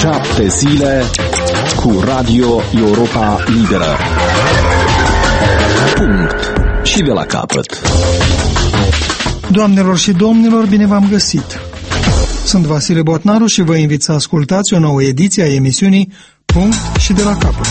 7 zile cu Radio Europa Liberă. Punct. Și de la capăt. Doamnelor și domnilor, bine v-am găsit! Sunt Vasile Botnaru și vă invit să ascultați o nouă ediție a emisiunii Punct și de la capăt.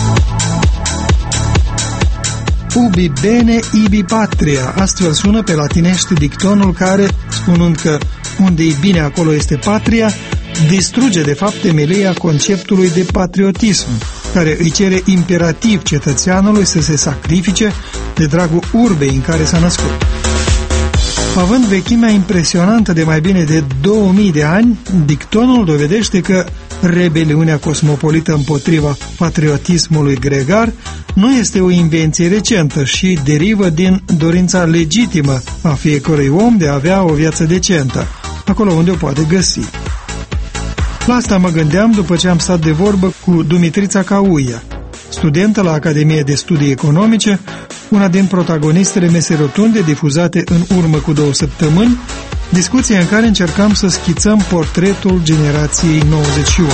Ubi bene, ibi patria, astfel sună pe latinește dictonul care, spunând că unde e bine acolo este patria, distruge de fapt temelia conceptului de patriotism, care îi cere imperativ cetățeanului să se sacrifice de dragul urbei în care s-a născut. Având vechimea impresionantă de mai bine de 2000 de ani, dictonul dovedește că rebeliunea cosmopolită împotriva patriotismului gregar nu este o invenție recentă și derivă din dorința legitimă a fiecărui om de a avea o viață decentă, acolo unde o poate găsi. La asta mă gândeam după ce am stat de vorbă cu Dumitrița Cauia, studentă la Academie de Studii Economice, una din protagonistele mesei rotunde difuzate în urmă cu 2 săptămâni, discuție în care încercam să schițăm portretul generației 91.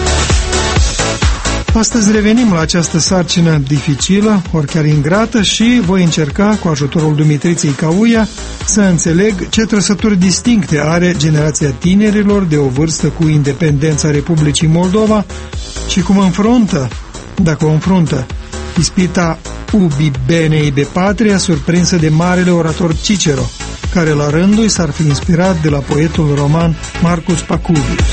Astăzi revenim la această sarcină dificilă, ori chiar ingrată, și voi încerca, cu ajutorul Dumitriței Cauia, să înțeleg ce trăsături distincte are generația tinerilor de o vârstă cu independența Republicii Moldova și cum înfruntă, dacă o înfruntă, ispita ubi bene ibi patria surprinsă de marele orator Cicero, care la rândul s-ar fi inspirat de la poetul roman Marcus Pacuvius.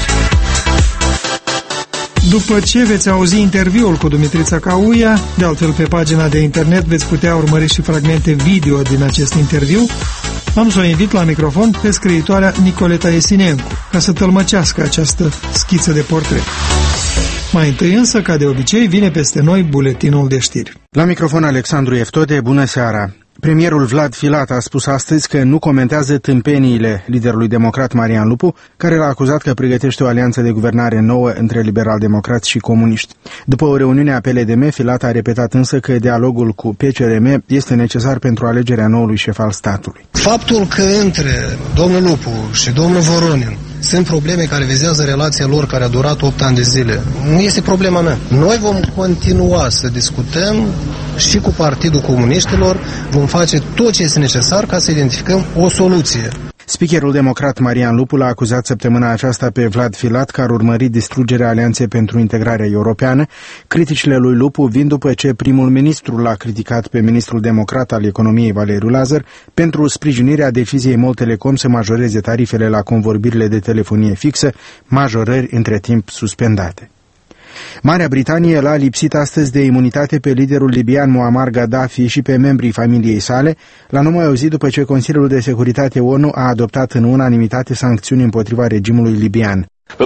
După ce veți auzi interviul cu Dumitrița Cauia, de altfel pe pagina de internet veți putea urmări și fragmente video din acest interviu, am să o invit la microfon pe scriitoarea Nicoleta Esinencu, ca să tălmăcească această schiță de portret. Mai întâi însă, ca de obicei, vine peste noi buletinul de știri. La microfon Alexandru Eftode, bună seara! Premierul Vlad Filat a spus astăzi că nu comentează tâmpeniile liderului democrat Marian Lupu, care l-a acuzat că pregătește o alianță de guvernare nouă între liberal-democrați și comuniști. După o reuniune a PLDM, Filat a repetat însă că dialogul cu PCRM este necesar pentru alegerea noului șef al statului. Faptul că între domnul Lupu și domnul Voronin sunt probleme care vizează relația lor care a durat 8 ani de zile, nu este problema mea. Noi vom continua să discutăm și cu Partidul Comuniștilor, vom face tot ce este necesar ca să identificăm o soluție. Speakerul democrat Marian Lupu l-a acuzat săptămâna aceasta pe Vlad Filat că ar urmări distrugerea Alianței pentru Integrarea Europeană. Criticile lui Lupu vin după ce primul ministru l-a criticat pe ministrul democrat al economiei Valeriu Lazar pentru sprijinirea deciziei MOL Telecom să majoreze tarifele la convorbirile de telefonie fixă, majorări între timp suspendate. Marea Britanie l-a lipsit astăzi de imunitate pe liderul libian Muammar Gaddafi și pe membrii familiei sale, la numai o zi după ce Consiliul de Securitate ONU a adoptat în unanimitate sancțiuni împotriva regimului libian.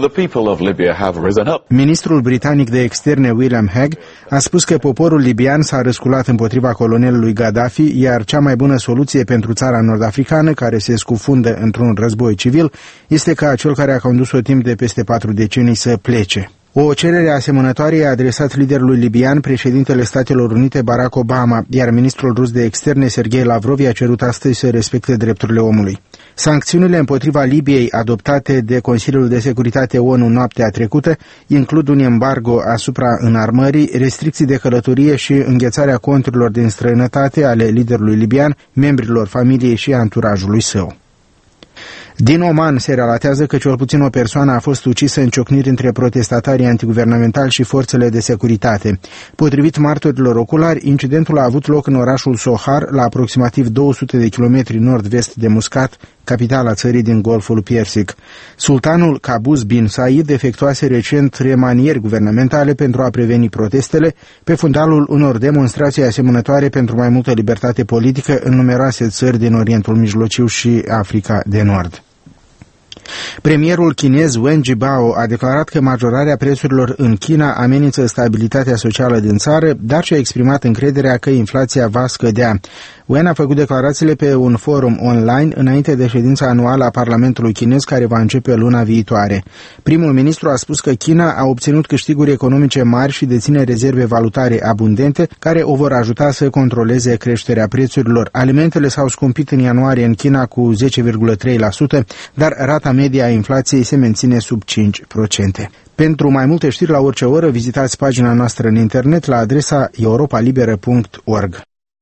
Ministrul britanic de externe William Hague a spus că poporul libian s-a răsculat împotriva colonelului Gaddafi, iar cea mai bună soluție pentru țara nord-africană, care se scufundă într-un război civil, este ca cel care a condus-o timp de peste 4 decenii să plece. O cerere asemănătoare i-a adresat liderului libian președintele Statelor Unite Barack Obama, iar ministrul rus de externe Sergei Lavrov i-a cerut astăzi să respecte drepturile omului. Sancțiunile împotriva Libiei adoptate de Consiliul de Securitate ONU noaptea trecută includ un embargo asupra înarmării, restricții de călătorie și înghețarea conturilor din străinătate ale liderului libian, membrilor familiei și anturajului său. Din Oman se relatează că cel puțin o persoană a fost ucisă în ciocniri între protestatarii antiguvernamentali și forțele de securitate. Potrivit martorilor oculari, incidentul a avut loc în orașul Sohar, la aproximativ 200 de kilometri nord-vest de Muscat, capitala țării din Golful Persic. Sultanul Qaboos bin Said efectuase recent remanieri guvernamentale pentru a preveni protestele, pe fundalul unor demonstrații asemănătoare pentru mai multă libertate politică în numeroase țări din Orientul Mijlociu și Africa de Nord. Premierul chinez Wen Jiabao a declarat că majorarea prețurilor în China amenință stabilitatea socială din țară, dar și-a exprimat încrederea că inflația va scădea. Wen a făcut declarațiile pe un forum online înainte de ședința anuală a Parlamentului chinez, care va începe luna viitoare. Primul ministru a spus că China a obținut câștiguri economice mari și deține rezerve valutare abundente, care o vor ajuta să controleze creșterea prețurilor. Alimentele s-au scumpit în ianuarie în China cu 10,3%, dar rata media a inflației se menține sub 5%. Pentru mai multe știri la orice oră, vizitați pagina noastră în internet la adresa europalibera.org.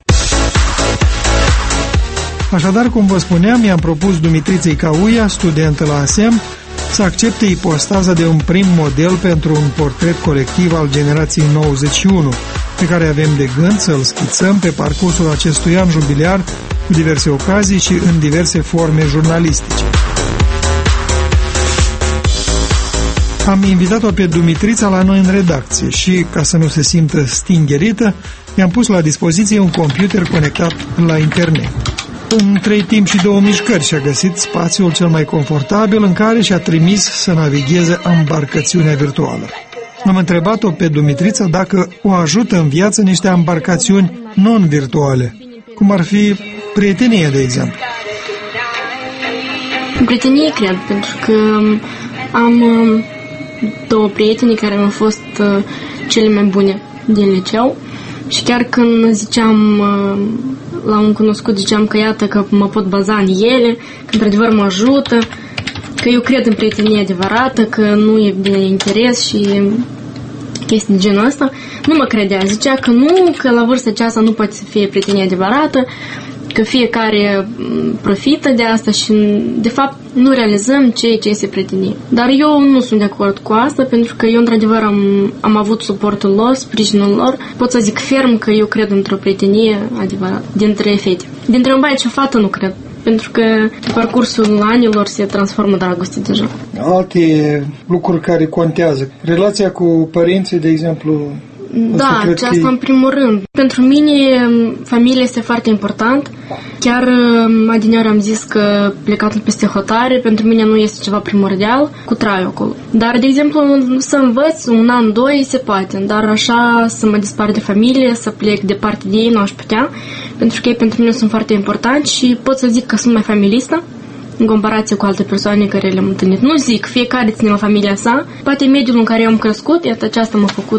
Așadar, cum vă spuneam, i-am propus Dumitriței Cauia, studentă la ASEM, să accepte ipostaza de un prim model pentru un portret colectiv al generației 91, pe care avem de gând să-l schițăm pe parcursul acestui an jubiliar cu diverse ocazii și în diverse forme jurnalistice. Am invitat-o pe Dumitrița la noi în redacție și, ca să nu se simtă stingherită, i-am pus la dispoziție un computer conectat la internet. În 3 timp și 2 mișcări și-a găsit spațiul cel mai confortabil în care și-a trimis să navigheze embarcațiunea virtuală. Am întrebat-o pe Dumitrița dacă o ajută în viață niște embarcațiuni non-virtuale, cum ar fi prietenia, de exemplu. Prietenie, cred, pentru că am 2 prieteni care au fost cele mai bune din liceu și chiar când ziceam la un cunoscut, ziceam că iată că mă pot baza în ele, că într-adevăr mă ajută, că eu cred în prietenie adevărată, că nu e de interes și chestii de genul ăsta, nu mă credea. Zicea că nu, că la vârsta aceasta nu poate să fie prietenie adevărată, că fiecare profită de asta și de fapt nu realizăm ce este prietenie. Dar eu nu sunt de acord cu asta, pentru că eu într-adevăr am avut suportul lor, sprijinul lor. Pot să zic ferm că eu cred într-o prietenie adevărată dintre fete. Dintre un băiat și o fată nu cred, pentru că pe parcursul anilor se transformă dragoste deja. Alte lucruri care contează. Relația cu părinții, de exemplu. Da, aceasta în primul rând. Pentru mine familia este foarte important. Chiar adineori am zis că plecatul peste hotare pentru mine nu este ceva primordial cu traiul acolo. Dar, de exemplu, să învăț 1 an, 2 se poate, dar așa să mă dispar de familie, să plec departe de ei, nu aș putea, pentru că ei pentru mine sunt foarte importanti și pot să zic că sunt mai familistă în comparație cu alte persoane care le-am întâlnit. Nu zic, fiecare ține la familia sa, poate mediul în care eu am crescut, iată aceasta m-a făcut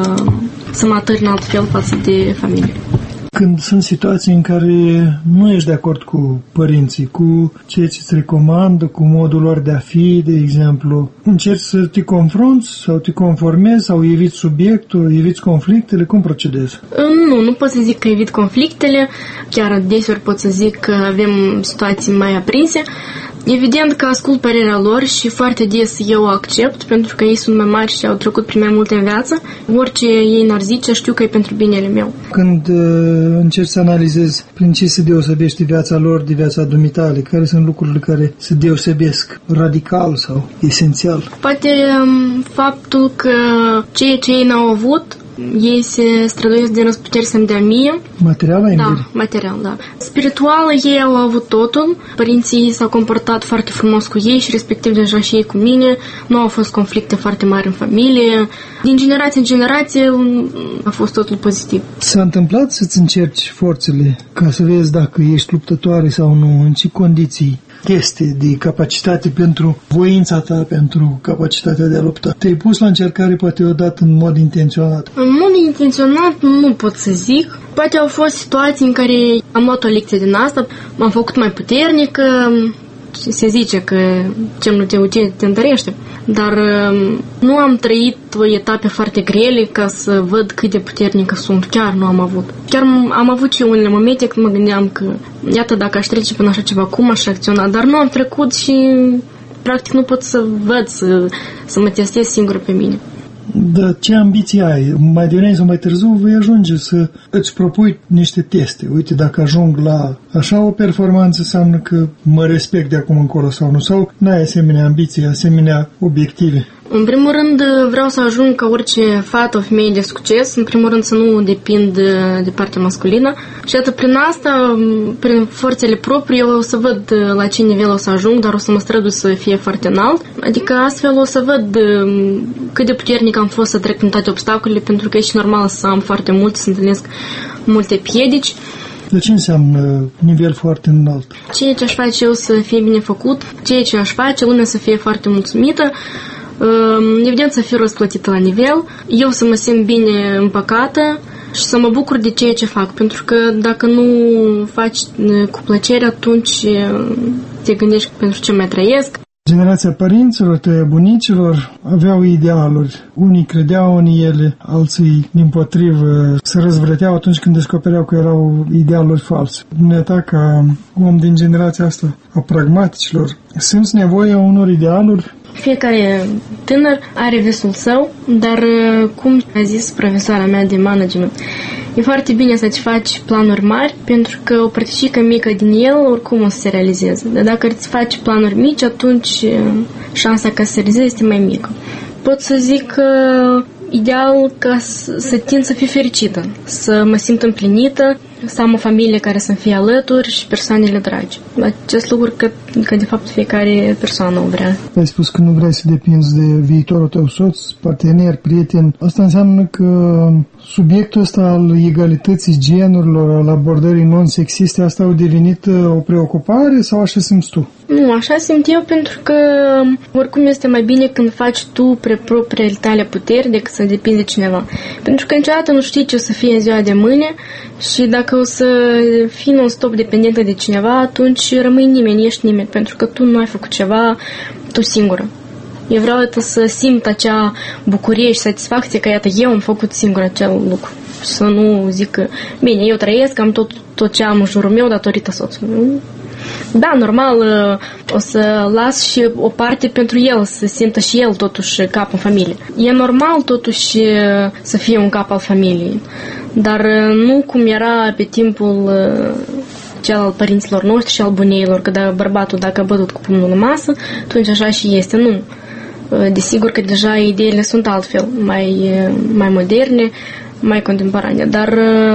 să mă atârn altfel față de familie. Când sunt situații în care nu ești de acord cu părinții, cu ceea ce îți recomandă, cu modul lor de a fi, de exemplu, încerci să te confrunți sau te conformezi sau eviți subiectul, eviți conflictele, cum procedezi? Nu pot să zic că evit conflictele, chiar deseori pot să zic că avem situații mai aprinse. Evident că ascult părerea lor și foarte des eu o accept, pentru că ei sunt mai mari și au trecut prin mai multe în viață. Orice ei n-ar zice, știu că e pentru binele meu. Când încerci să analizezi prin ce se deosebește viața lor de viața dumitale, care sunt lucrurile care se deosebesc radical sau esențial? Poate faptul că ceea ce ei n-au avut, ei se străduiesc din răsputeri să-mi dea mie. Material ai Da, material, da. Spiritual, ei au avut totul. Părinții s-au comportat foarte frumos cu ei și respectiv deja și ei cu mine. Nu au fost conflicte foarte mari în familie. Din generație în generație a fost totul pozitiv. S-a întâmplat să-ți încerci forțele ca să vezi dacă ești luptătoare sau nu, în ce condiții? Teste de capacitate pentru voința ta, pentru capacitatea de a lupta. Te-ai pus la încercare poate odată în mod intenționat? În mod intenționat nu pot să zic. Poate au fost situații în care am luat o lecție din asta, m-am făcut mai puternică. Se zice că ce nu te ucide te întărește. Dar nu am trăit etape foarte grele ca să văd cât de puternică sunt. Chiar nu am avut. Chiar am avut și unele momente când mă gândeam că iată dacă aș trece până așa ceva, cum aș reacționa. Dar nu am trecut și practic nu pot să văd, să mă testez singur pe mine. Da, ce ambiții ai? Mai devreme sau mai târziu vei ajunge să îți propui niște teste. Uite, dacă ajung la așa o performanță, înseamnă că mă respect de acum încolo sau nu. Sau n-ai asemenea ambiții, asemenea obiective. În primul rând vreau să ajung ca orice fată o femeie de succes, în primul rând să nu depind de partea masculină și atât prin asta, prin forțele proprii, eu o să văd la ce nivel o să ajung, dar o să mă strădui să fie foarte înalt, adică astfel o să văd cât de puternic am fost să trec prin toate obstacolele, pentru că e și normal să am foarte multe, să întâlnesc multe piedici. De ce înseamnă nivel foarte înalt? Ceea ce aș face eu să fie bine făcut, ceea ce aș face, lumea să fie foarte mulțumită, evident să fiu răsplătită la nivel, eu să mă simt bine împăcată și să mă bucur de ceea ce fac, pentru că dacă nu faci cu plăcere, atunci te gândești pentru ce mai trăiesc. Generația părinților, tăia bunicilor, aveau idealuri. Unii credeau în ele, alții, dimpotrivă, se răzvrăteau atunci când descopereau că erau idealuri false. Dumneata, ca om din generația asta a pragmaticilor, simți nevoia unor idealuri? Fiecare tânăr are visul său, dar, cum a zis profesoara mea de management, e foarte bine să-ți faci planuri mari, pentru că o părticică mică din el oricum o să se realizeze. Dar dacă îți faci planuri mici, atunci șansa ca să se realizeze este mai mică. Pot să zic că ideal ca să tind să fiu fericită, să mă simt împlinită, să am o familie care să-mi fie alături și persoanele dragi. Acest lucru că de fapt fiecare persoană o vrea. Ai spus că nu vrei să depinzi de viitorul tău soț, partener, prieten. Asta înseamnă că subiectul ăsta al egalității genurilor, al abordării non-sexiste, asta a devenit o preocupare sau așa simți tu? Nu, așa simt eu, pentru că oricum este mai bine când faci tu propriile tale puteri decât să depinzi de cineva. Pentru că niciodată nu știi ce o să fie în ziua de mâine și dacă o să fii non-stop dependentă de cineva, atunci rămâi nimeni, ești nimeni, pentru că tu nu ai făcut ceva tu singură. Eu vreau să simt acea bucurie și satisfacție că, iată, eu am făcut singur acel lucru. Să nu zic că, bine, eu trăiesc, am tot ce am în jurul meu datorită soțului. Da, normal, o să las și o parte pentru el, să simtă și el totuși cap în familie. E normal totuși să fie un cap al familiei, dar nu cum era pe timpul cel al părinților noștri și al buneilor, că bărbatul dacă a bătut cu pumnul în masă, atunci așa și este. Nu. Desigur că deja ideile sunt altfel, mai moderne, mai contemporane, dar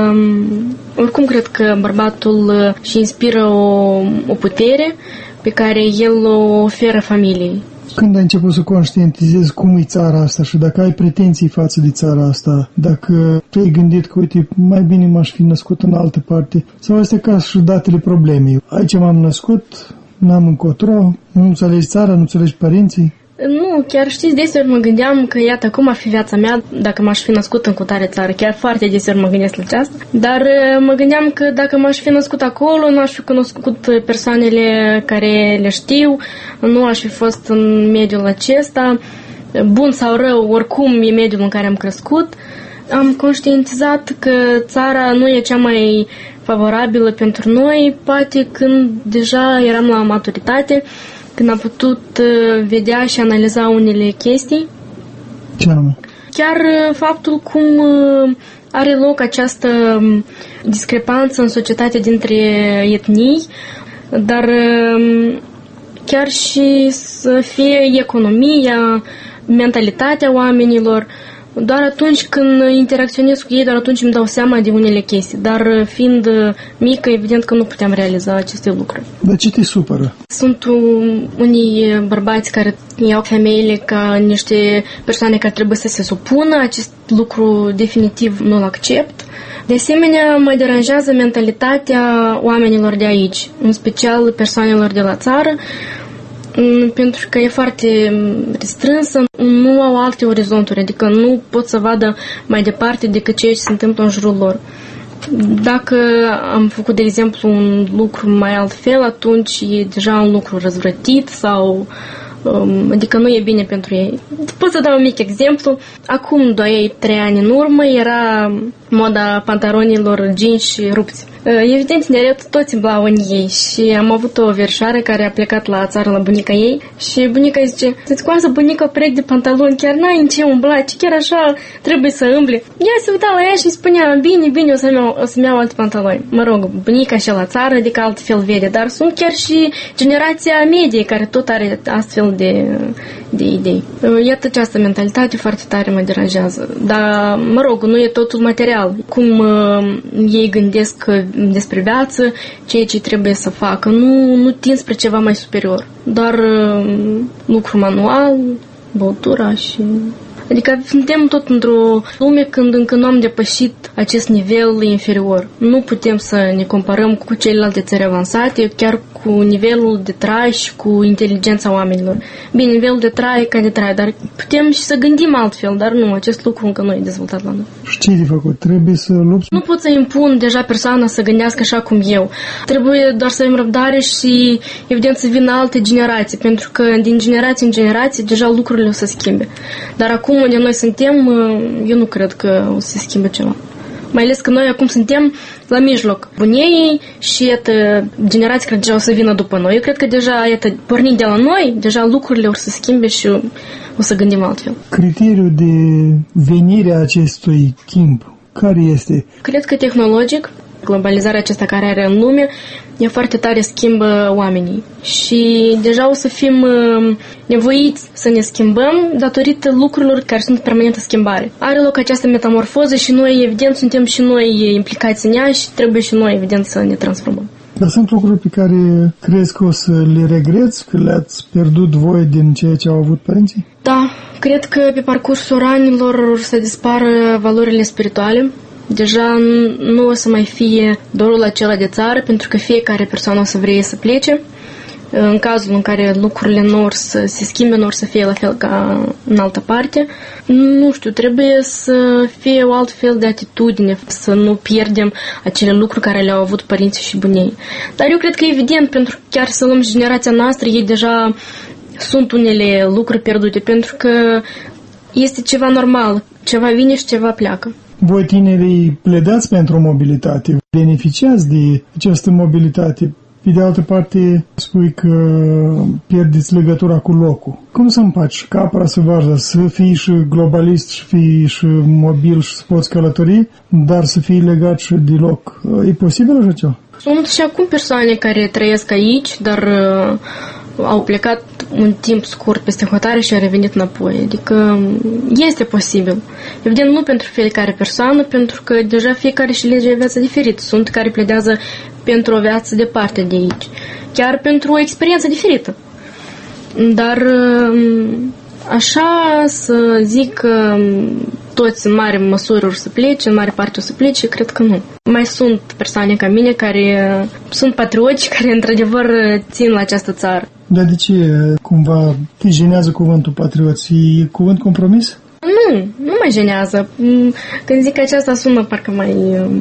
oricum cred că bărbatul își inspiră o putere pe care el o oferă familiei. Când ai început să conștientizezi cum e țara asta și dacă ai pretenții față de țara asta, dacă te-ai gândit că, uite, mai bine m-aș fi născut în altă parte, sau este ca și datele problemei. Aici m-am născut, n-am încotro, nu înțelegi țara, nu înțelegi părinții? Nu, chiar știți, deseori mă gândeam că, iată, cum ar fi viața mea dacă m-aș fi născut în cutare țară. Chiar foarte deseori mă gândesc la aceasta. Dar mă gândeam că dacă m-aș fi născut acolo, nu aș fi cunoscut persoanele care le știu, nu aș fi fost în mediul acesta, bun sau rău, oricum e mediul în care am crescut. Am conștientizat că țara nu e cea mai favorabilă pentru noi, poate când deja eram la maturitate, când am putut vedea și analiza unele chestii. Ce anume? Chiar faptul cum are loc această discrepanță în societate dintre etnii, dar chiar și să fie economia, mentalitatea oamenilor. Doar atunci când interacționez cu ei, doar atunci îmi dau seama de unele chestii. Dar fiind mică, evident că nu puteam realiza aceste lucruri. Dar ce te supără? Sunt unii bărbați care iau femeile ca niște persoane care trebuie să se supună. Acest lucru definitiv nu-l accept. De asemenea, mă deranjează mentalitatea oamenilor de aici, în special persoanelor de la țară, pentru că e foarte restrânsă, nu au alte orizonturi, adică nu pot să vadă mai departe decât ceea ce se întâmplă în jurul lor. Dacă am făcut, de exemplu, un lucru mai altfel, atunci e deja un lucru răzvrătit sau adică nu e bine pentru ei. Pot să dau un mic exemplu. Acum 2-3 ani în urmă era moda pantalonilor jeans rupți. Evident, nereu toți îmblau în ei și am avut o verișoară care a plecat la țară la bunica ei și bunica îi zice: să-ți coasă bunica o pereche de pantaloni, chiar n-ai în ce umbla, ci chiar așa trebuie să îmbli. Ea se uita la ea și spunea: bine, o să-mi iau alte pantaloni. Mă rog, bunica și la țară, adică altfel vede, dar sunt chiar și generația medie care tot are astfel de idei. Iată, această mentalitate foarte tare mă deranjează. Dar, mă rog, nu e totul material. Cum ei gândesc despre viață, ceea ce trebuie să facă. Nu tind spre ceva mai superior. Doar lucru manual, băutura și Adică suntem tot într-o lume când încă nu am depășit acest nivel inferior. Nu putem să ne comparăm cu celelalte țări avansate, chiar cu nivelul de trai și cu inteligența oamenilor. Bine, nivelul de trai e ca de trai, dar putem și să gândim altfel, dar nu, acest lucru încă nu e dezvoltat la noi. Și ce de făcut? Trebuie să lupți? Nu pot să impun deja persoana să gândească așa cum eu. Trebuie doar să avem răbdare și, evident, să vină alte generații, pentru că din generație în generație deja lucrurile o să schimbe. Dar acum unde noi suntem, eu nu cred că o să se schimbe ceva. Mai ales că noi acum suntem la mijloc bunei și generații care deja o să vină după noi. Eu cred că deja, pornind de la noi, deja lucrurile o să se schimbe și o să gândim altfel. Criteriul de venire a acestui timp, care este? Cred că tehnologic, globalizarea aceasta care are în lume, e foarte tare schimbă oamenii și deja o să fim nevoiți să ne schimbăm datorită lucrurilor care sunt permanentă schimbare. Are loc această metamorfoză și noi, evident, suntem și noi implicați în ea și trebuie și noi, evident, să ne transformăm. Dar sunt lucruri pe care crezi că o să le regreți, că le-ați pierdut voi din ceea ce au avut părinții? Da, cred că pe parcursul anilor o să dispară valorile spirituale. Deja nu o să mai fie dorul acela de țară, pentru că fiecare persoană o să vrea să plece. În cazul în care lucrurile nu or să se schimbe, nu or să fie la fel ca în altă parte. Nu știu, trebuie să fie o alt fel de atitudine, să nu pierdem acele lucruri care le-au avut părinții și bunii. Dar eu cred că e evident, pentru că chiar să luăm generația noastră, ei deja sunt unele lucruri pierdute, pentru că este ceva normal, ceva vine și ceva pleacă. Voi tinerii pledați pentru mobilitate, beneficiați de această mobilitate. Pe de altă parte, spui că pierdeți legătura cu locul. Cum să împaci capra să varză, să fii și globalist, și fii și mobil și să poți călători, dar să fii legat și de loc? E posibil așa ceva? Sunt și acum persoane care trăiesc aici, dar au plecat un timp scurt peste hotare și au revenit înapoi. Adică este posibil. Evident, nu pentru fiecare persoană, pentru că deja fiecare și lege o viață diferită. Sunt care pledează pentru o viață departe de aici. Chiar pentru o experiență diferită. Dar așa să zic că toți în mare măsură o să plece, în mare parte o să plece, cred că nu. Mai sunt persoane ca mine care sunt patrioți, care într-adevăr țin la această țară. Dar de ce cumva te jenează cuvântul patrioți? E cuvânt compromis? Nu mă jenează. Când zic aceasta sună parcă mai...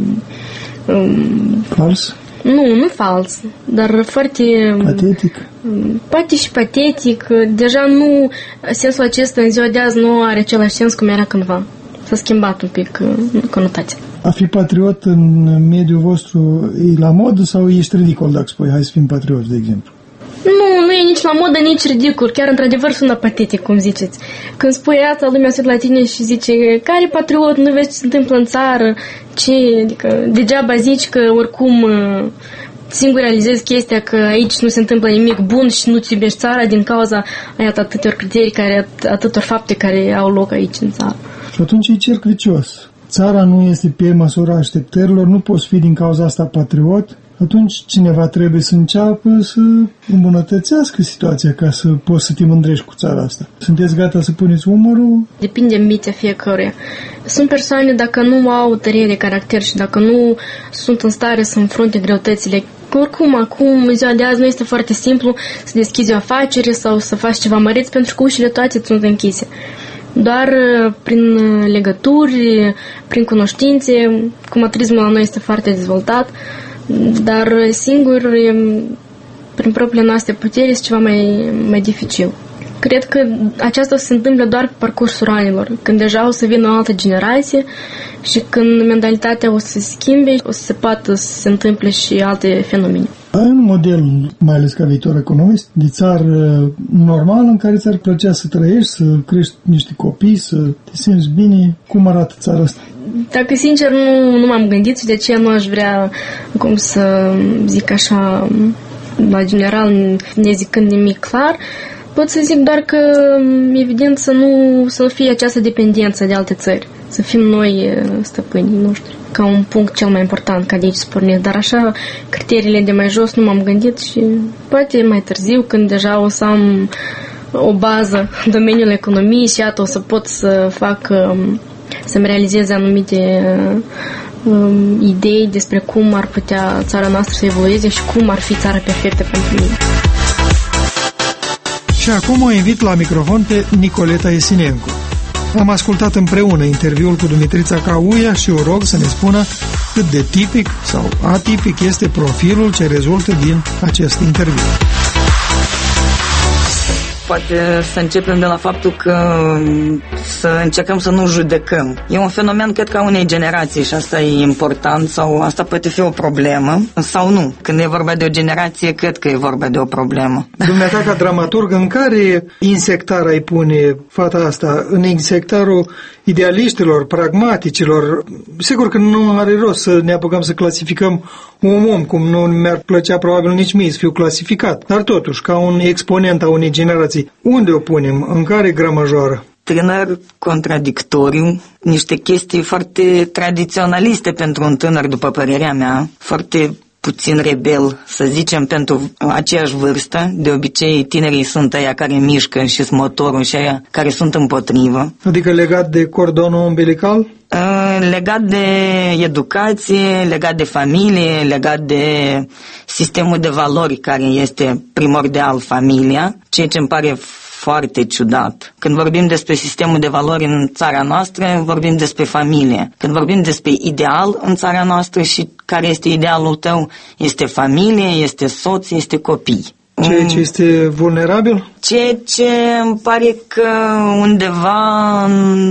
Fals? Nu fals, dar foarte... Patetic? Poate și patetic. Deja nu... Sensul acesta în ziua de azi nu are același sens cum era cândva. S-a schimbat un pic conotația. A fi patriot în mediul vostru e la modă sau ești ridicol dacă spui hai să fim patrioți, de exemplu? Nu e nici la modă, nici ridicul. Chiar într-adevăr sună patetic, cum ziceți. Când spui asta, lumea se uită la tine și zice care patriot, nu vezi ce se întâmplă în țară, ce, adică degeaba zici că oricum singur realizezi chestia că aici nu se întâmplă nimic bun și nu-ți iubești țara din cauza atâtor criterii, atâtor fapte care au loc aici în țară. Și atunci e cerc vicios. Țara nu este pe măsura așteptărilor, nu poți fi din cauza asta patriot. Atunci cineva trebuie să înceapă să îmbunătățească situația ca să poți să te mândrești cu țara asta. Sunteți gata să puneți umărul? Depinde ambiția fiecăruia. Sunt persoane, dacă nu au tărie de caracter și dacă nu sunt în stare să înfrunte greutățile, oricum, acum, în ziua de azi, nu este foarte simplu să deschizi o afacere sau să faci ceva măreț, pentru că ușile toate sunt închise. Doar prin legături, prin cunoștințe, cumătrismul la noi este foarte dezvoltat, dar singur, prin propriile noastre puteri, este ceva mai dificil. Cred că aceasta se întâmplă doar pe parcursul anilor, când deja o să vină o altă generație și când mentalitatea o să se schimbe, o să se poată să se întâmple și alte fenomene. Ai un model, mai ales ca viitor economist, de țară normală în care ți-ar plăcea să trăiești, să crești niște copii, să te simți bine? Cum arată țara asta? Dacă sincer nu m-am gândit și de aceea nu aș vrea, cum să zic așa, la general, nezicând nimic clar, pot să zic doar că, evident, să nu fie această dependență de alte țări. Să fim noi stăpânii noștri, ca un punct cel mai important, ca de aici să pornesc. Dar așa, criteriile de mai jos nu m-am gândit și poate mai târziu, când deja o să am o bază în domeniul economiei și iată o să pot să fac, să-mi realizeze anumite idei despre cum ar putea țara noastră să evolueze și cum ar fi țara perfectă pentru mine. Și acum o invit la microfon pe Nicoleta Esinencu. Am ascultat împreună interviul cu Dumitrița Cauia și o rog să ne spună cât de tipic sau atipic este profilul ce rezultă din acest interviu. Poate să începem de la faptul că să încercăm să nu judecăm. E un fenomen, cred că, a unei generații și asta e important sau asta poate fi o problemă sau nu. Când e vorba de o generație, cred că e vorba de o problemă. Dumneata, ca dramaturg, în care insectar ai pune fata asta? În insectarul idealiștilor, pragmaticilor? Sigur că nu are rost să ne apucăm să clasificăm un om, cum nu mi-ar plăcea probabil nici mie să fiu clasificat. Dar totuși, ca un exponent a unei generații, unde o punem? În care grămăjoară? Tânăr contradictoriu, niște chestii foarte tradiționaliste pentru un tânăr, după părerea mea, foarte puțin rebel, să zicem, pentru aceeași vârstă. De obicei, tinerii sunt aia care mișcă și sunt motorul și aia care sunt împotrivă. Adică legat de cordonul umbilical? Legat de educație, legat de familie, legat de sistemul de valori care este primordial familia, ceea ce îmi pare foarte ciudat. Când vorbim despre sistemul de valori în țara noastră, vorbim despre familie. Când vorbim despre ideal în țara noastră și care este idealul tău, este familie, este soț, este copii. Ceea ce este vulnerabil? Ceea ce îmi pare că undeva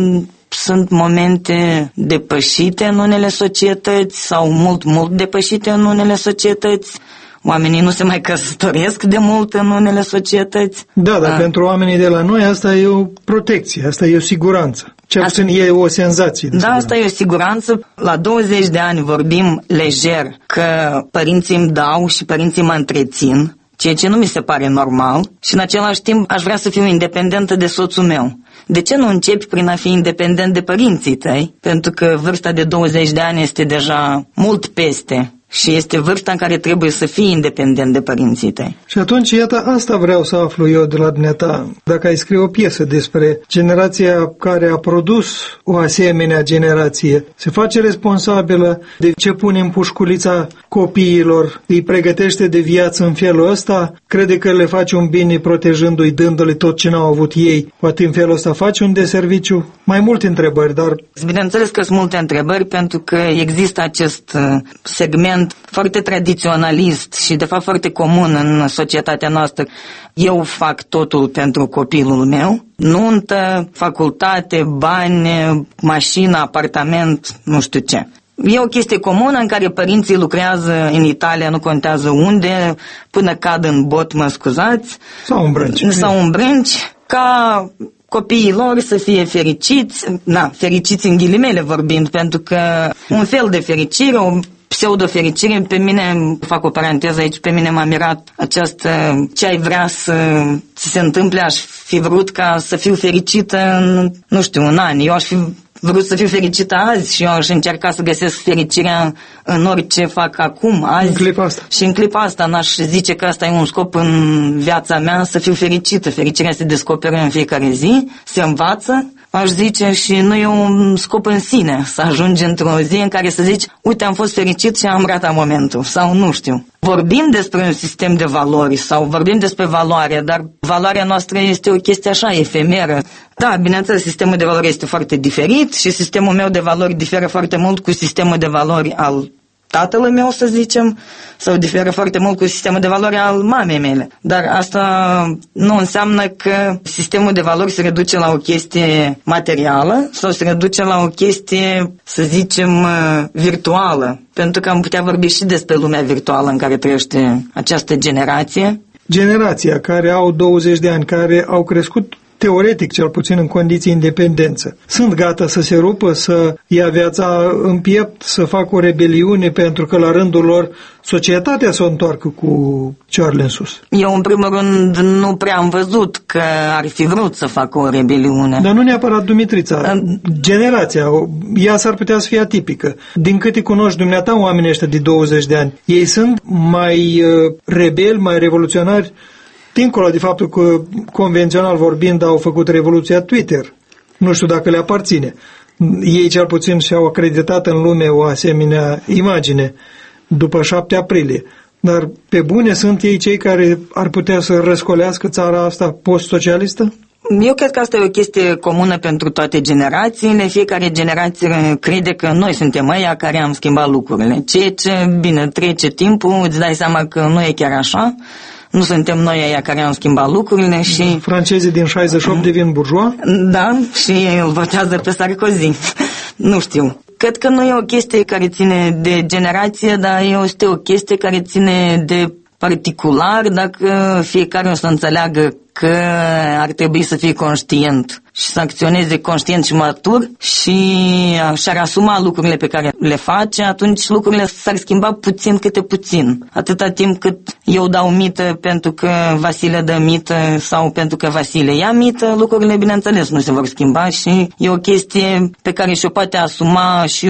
sunt momente depășite în unele societăți sau mult depășite în unele societăți. Oamenii nu se mai căsătoresc de mult în unele societăți. Da, dar pentru oamenii de la noi asta e o protecție, asta e o siguranță. Cel puțin e o senzație. Da, asta e o siguranță. La 20 de ani vorbim lejer că părinții îmi dau și părinții mă întrețin, ceea ce nu mi se pare normal și în același timp aș vrea să fiu independentă de soțul meu. De ce nu începi prin a fi independent de părinții tăi? Pentru că vârsta de 20 de ani este deja mult peste și este vârsta în care trebuie să fii independent de părinții tăi. Și atunci, iată, asta vreau să aflu eu de la dumneata. Dacă ai scrie o piesă despre generația care a produs o asemenea generație, se face responsabilă de ce pune în pușculița copiilor, îi pregătește de viață în felul ăsta, crede că le face un bine protejându-i, dându-le tot ce n-au avut ei, poate în felul ăsta face un deserviciu? Mai multe întrebări, dar... Bineînțeles că sunt multe întrebări, pentru că există acest segment foarte tradiționalist și de fapt foarte comun în societatea noastră. Eu fac totul pentru copilul meu, nuntă, facultate, bani, mașină, apartament, nu știu ce. E o chestie comună în care părinții lucrează în Italia, nu contează unde, până cad în bot, mă scuzați. Sau în brânci, ca copiii lor să fie fericiți, fericiți în ghilimele vorbind, pentru că un fel de fericire, o pseudo-fericire, pe mine, fac o paranteză aici, pe mine m-a mirat această, ce ai vrea să se întâmple, aș fi vrut ca să fiu fericită în, nu știu, un an. Eu aș fi vrut să fiu fericită azi și eu aș încerca să găsesc fericirea în orice fac acum, azi. În clipa asta. Și în clipa asta n-aș zice că asta e un scop în viața mea, să fiu fericită. Fericirea se descoperă în fiecare zi, se învață, aș zice, și nu e un scop în sine să ajungi într-o zi în care să zici, uite, am fost fericit și am ratat momentul, sau nu știu. Vorbim despre un sistem de valori sau vorbim despre valoare, dar valoarea noastră este o chestie așa, efemeră. Da, bineînțeles, sistemul de valori este foarte diferit și sistemul meu de valori diferă foarte mult cu sistemul de valori al tatălui meu, să zicem, sau diferă foarte mult cu sistemul de valori al mamei mele. Dar asta nu înseamnă că sistemul de valori se reduce la o chestie materială sau se reduce la o chestie, să zicem, virtuală. Pentru că am putea vorbi și despre lumea virtuală în care trăiește această generație. Generația care au 20 de ani, care au crescut teoretic, cel puțin în condiții independență. Sunt gata să se rupă, să ia viața în piept, să facă o rebeliune, pentru că la rândul lor societatea se întoarcă cu cioarele în sus. Eu, în primul rând, nu prea am văzut că ar fi vrut să facă o rebeliune. Dar nu neapărat Dumitrița. Generația, ea s-ar putea să fie atipică. Din câte cunoști dumneata oamenii ăștia de 20 de ani, ei sunt mai rebeli, mai revoluționari dincolo de faptul că, convențional vorbind, au făcut revoluția Twitter. Nu știu dacă le aparține. Ei cel puțin și-au acreditat în lume o asemenea imagine după 7 aprilie. Dar pe bune sunt ei cei care ar putea să răscolească țara asta post-socialistă? Eu cred că asta e o chestie comună pentru toate generațiile. Fiecare generație crede că noi suntem ăia care am schimbat lucrurile. Ceea ce, bine, trece timpul, îți dai seama că nu e chiar așa. Nu suntem noi ăia care am schimbat lucrurile și... Francezii din 68 devin burjoa? Da, și îl votează pe Sarkozy. Nu știu. Cred că nu e o chestie care ține de generație, dar este o chestie care ține de particular, dacă fiecare o să înțeleagă că ar trebui să fie conștient și să acționeze conștient și matur și și-ar asuma lucrurile pe care le face, atunci lucrurile s-ar schimba puțin câte puțin. Atâta timp cât eu dau mită pentru că Vasile dă mită sau pentru că Vasile ia mită, lucrurile, bineînțeles, nu se vor schimba și e o chestie pe care și-o poate asuma și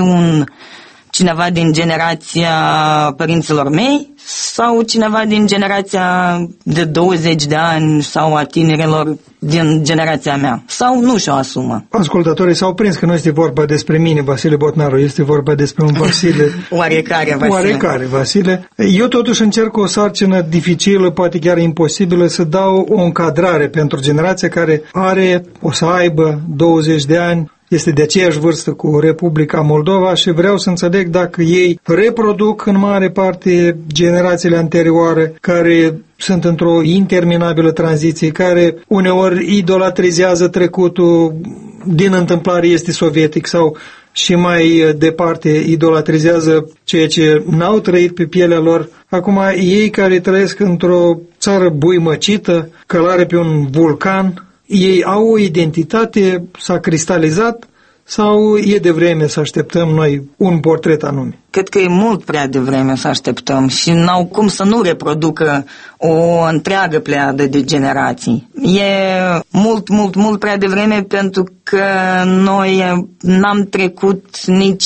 cineva din generația părinților mei sau cineva din generația de 20 de ani sau a tinerilor din generația mea. Sau nu și-o asumă. Ascultătorii s-au prins că nu este vorba despre mine, Vasile Botnaru, este vorba despre un Vasile... Oarecare Vasile. Eu totuși încerc o sarcină dificilă, poate chiar imposibilă, să dau o încadrare pentru generația care o să aibă 20 de ani, este de aceeași vârstă cu Republica Moldova și vreau să înțeleg dacă ei reproduc în mare parte generațiile anterioare care sunt într-o interminabilă tranziție, care uneori idolatrizează trecutul, din întâmplare este sovietic sau și mai departe idolatrizează ceea ce n-au trăit pe pielea lor. Acum, ei care trăiesc într-o țară buimăcită, călare pe un vulcan, ei au o identitate, s-a cristalizat sau e de vreme să așteptăm noi un portret anume? Cred că e mult prea devreme să așteptăm și n-au cum să nu reproducă o întreagă pleiadă de generații. E mult prea devreme pentru că noi n-am trecut nici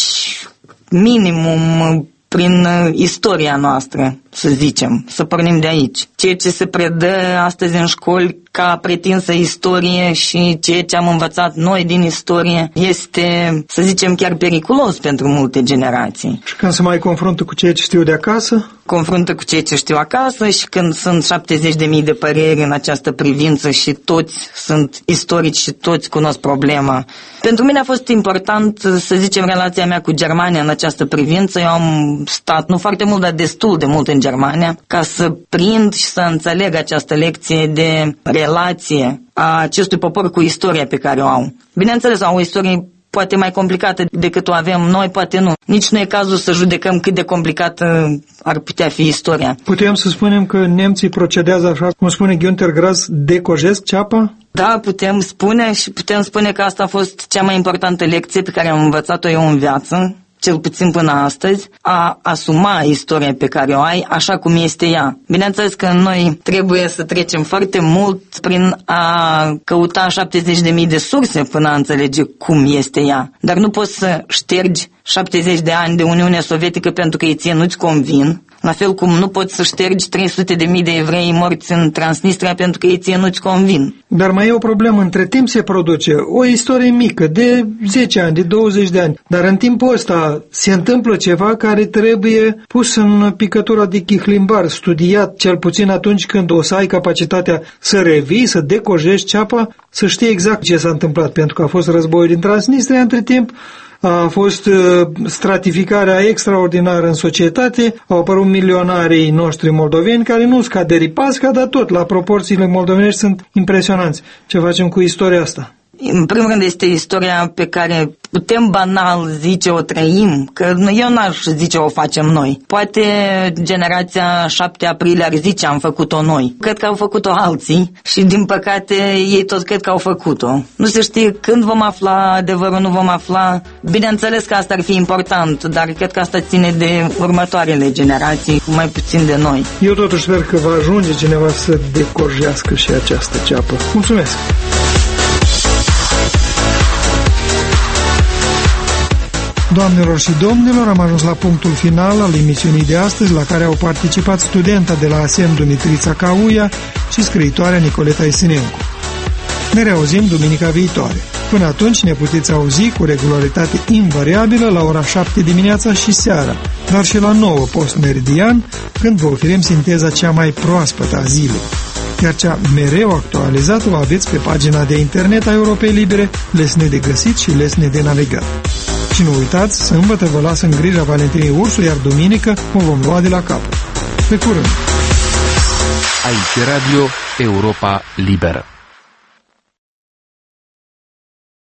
minimum prin istoria noastră, să zicem, să pornim de aici. Ceea ce se predă astăzi în școli ca pretinsă istorie și ceea ce am învățat noi din istorie este, să zicem, chiar periculos pentru multe generații. Și când se mai confruntă cu ceea ce știu de acasă? Confruntă cu ceea ce știu acasă și când sunt 70.000 de păreri în această privință și toți sunt istorici și toți cunosc problema. Pentru mine a fost important, să zicem, relația mea cu Germania în această privință. Eu am stat, nu foarte mult, dar destul de mult în Germania, ca să prind și să înțeleg această lecție de relație a acestui popor cu istoria pe care o au. Bineînțeles, au o istorie poate mai complicată decât o avem noi, poate nu. Nici nu e cazul să judecăm cât de complicată ar putea fi istoria. Putem să spunem că nemții procedează așa, cum spune Günther Grass, decojesc ceapa? Da, putem spune și putem spune că asta a fost cea mai importantă lecție pe care am învățat-o eu în viață, cel puțin până astăzi, a asuma istoria pe care o ai așa cum este ea. Bineînțeles că noi trebuie să trecem foarte mult prin a căuta 70.000 de surse până a înțelege cum este ea. Dar nu poți să ștergi 70 de ani de Uniune Sovietică pentru că ei ție nu-ți convin. La fel cum nu poți să ștergi 300.000 de evrei morți în Transnistria pentru că ei ție nu-ți convin. Dar mai e o problemă. Între timp se produce o istorie mică, de 10 ani, de 20 de ani. Dar în timpul ăsta se întâmplă ceva care trebuie pus în picătura de chihlimbar, studiat cel puțin atunci când o să ai capacitatea să revii, să decojești ceapa, să știi exact ce s-a întâmplat. Pentru că a fost războiul din Transnistria între timp, a fost stratificarea extraordinară în societate, au apărut milionarii noștri moldoveni care nu scad de ripasca, dar tot la proporțiile moldovenești sunt impresionanți. Ce facem cu istoria asta? În primul rând este istoria pe care putem banal zice o trăim, că eu n-aș zice o facem noi. Poate generația 7 aprilie ar zice am făcut-o noi. Cred că au făcut-o alții și din păcate ei tot cred că au făcut-o. Nu se știe când vom afla adevărul, nu vom afla. Bineînțeles că asta ar fi important, dar cred că asta ține de următoarele generații, mai puțin de noi. Eu totuși sper că va ajunge cineva să decorjească și această ceapă. Mulțumesc! Doamnelor și domnilor, am ajuns la punctul final al emisiunii de astăzi, la care au participat studenta de la ASEM Dumitrița Cauia și scriitoarea Nicoleta Isinencu. Ne reauzim duminica viitoare. Până atunci ne puteți auzi cu regularitate invariabilă la ora 7 dimineața și seara, dar și la 9 post-meridian, când vă oferim sinteza cea mai proaspătă a zilei. Iar cea mereu actualizată o aveți pe pagina de internet a Europei Libere, lesne de găsit și lesne de navigat. Și nu uitați, sâmbătă vă las în grija Valentinei Ursu, iar duminică o vom lua de la capăt. Pe curând! Aici Radio Europa Liberă.